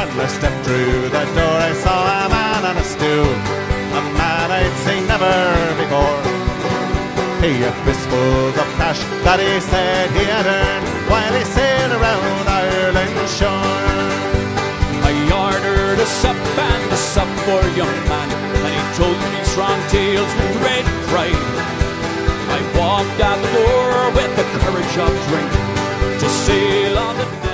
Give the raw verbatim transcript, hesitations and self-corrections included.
When I stepped through the door I saw a man on a stool, a man I'd seen never before. He had fistfuls of cash that he said he had earned while he sailed around Ireland's shore. I ordered a sup and a sup for young man, and he told me strong tales with great pride. I walked out the door with the courage of drink to sail on the